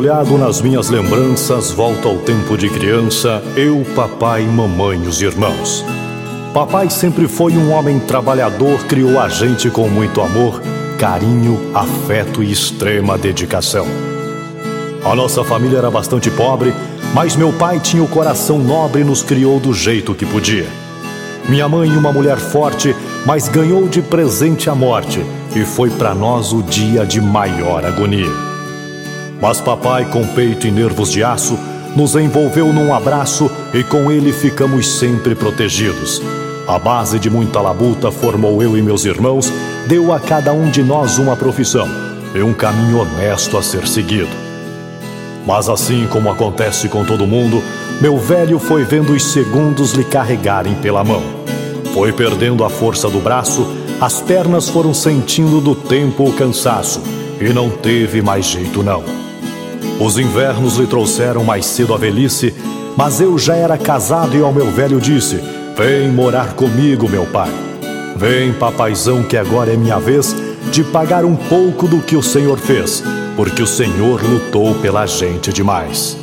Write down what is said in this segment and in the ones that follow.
Mergulhado nas minhas lembranças, volto ao tempo de criança, eu, papai, mamãe e os irmãos. Papai sempre foi um homem trabalhador, criou a gente com muito amor, carinho, afeto e extrema dedicação. A nossa família era bastante pobre, mas meu pai tinha o coração nobre e nos criou do jeito que podia. Minha mãe, uma mulher forte, mas ganhou de presente a morte, e foi para nós o dia de maior agonia. Mas papai, com peito e nervos de aço, nos envolveu num abraço e com ele ficamos sempre protegidos. A base de muita labuta formou eu e meus irmãos, deu a cada um de nós uma profissão e um caminho honesto a ser seguido. Mas assim como acontece com todo mundo, meu velho foi vendo os segundos lhe carregarem pela mão. Foi perdendo a força do braço, as pernas foram sentindo do tempo o cansaço e não teve mais jeito não. Os invernos lhe trouxeram mais cedo a velhice, mas eu já era casado e ao meu velho disse: vem morar comigo, meu pai. Vem, papaizão, que agora é minha vez de pagar um pouco do que o Senhor fez, porque o Senhor lutou pela gente demais.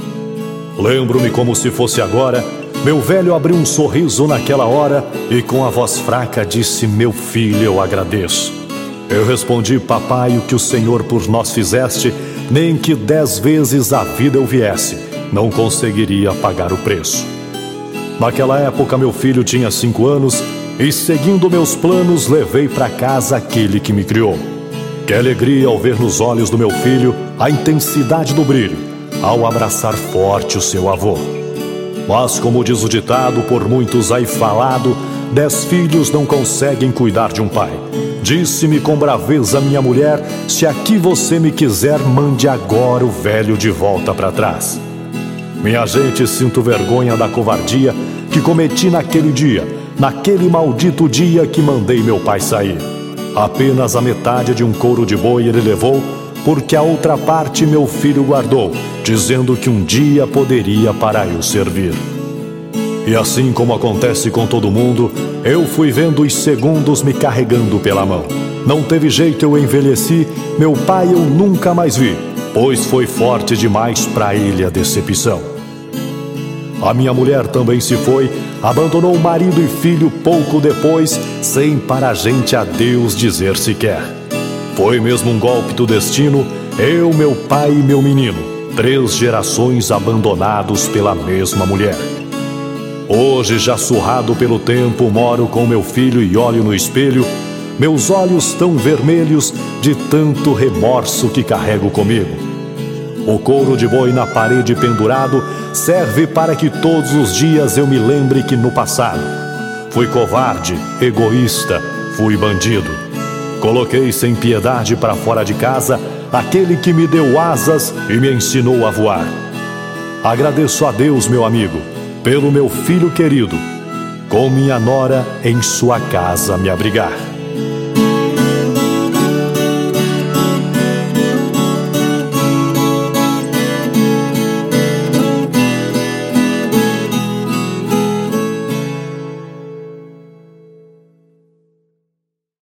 Lembro-me como se fosse agora, meu velho abriu um sorriso naquela hora e com a voz fraca disse: meu filho, eu agradeço. Eu respondi: papai, o que o Senhor por nós fizeste, nem que 10 vezes a vida eu viesse, não conseguiria pagar o preço. Naquela época meu filho tinha 5 anos e, seguindo meus planos, levei para casa aquele que me criou. Que alegria ao ver nos olhos do meu filho a intensidade do brilho, ao abraçar forte o seu avô. Mas, como diz o ditado, por muitos aí falado, 10 filhos não conseguem cuidar de um pai. Disse-me com braveza minha mulher: se aqui você me quiser, mande agora o velho de volta para trás. Minha gente, sinto vergonha da covardia que cometi naquele dia, naquele maldito dia que mandei meu pai sair. Apenas a metade de um couro de boi ele levou, porque a outra parte meu filho guardou, dizendo que um dia poderia para eu servir. E assim como acontece com todo mundo, eu fui vendo os segundos me carregando pela mão. Não teve jeito, eu envelheci, meu pai eu nunca mais vi, pois foi forte demais para ele a decepção. A minha mulher também se foi, abandonou o marido e filho pouco depois, sem para a gente adeus dizer sequer. Foi mesmo um golpe do destino, eu, meu pai e meu menino, 3 gerações abandonados pela mesma mulher. Hoje, já surrado pelo tempo, moro com meu filho e olho no espelho, meus olhos tão vermelhos de tanto remorso que carrego comigo. O couro de boi na parede pendurado serve para que todos os dias eu me lembre que no passado fui covarde, egoísta, fui bandido. Coloquei sem piedade para fora de casa aquele que me deu asas e me ensinou a voar. Agradeço a Deus, meu amigo, pelo meu filho querido, com minha nora em sua casa me abrigar.